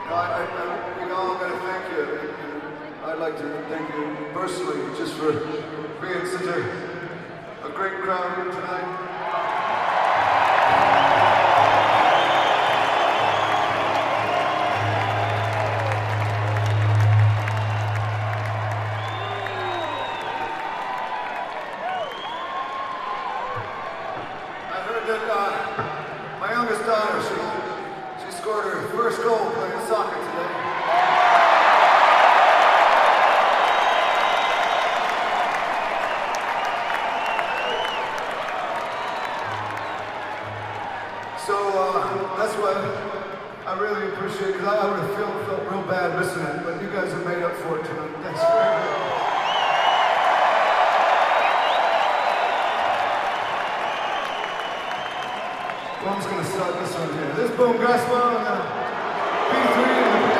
We all gotta thank you. I'd like to thank you personally just for being such a great crowd here tonight. My youngest daughter, she scored her first goal playing soccer today. So that's what I really appreciate, because I would have felt real bad missing it, but you guys have made up for it tonight. Thanks very much. Boom's gonna start this one here. This Boom Gaspa on the B3 and the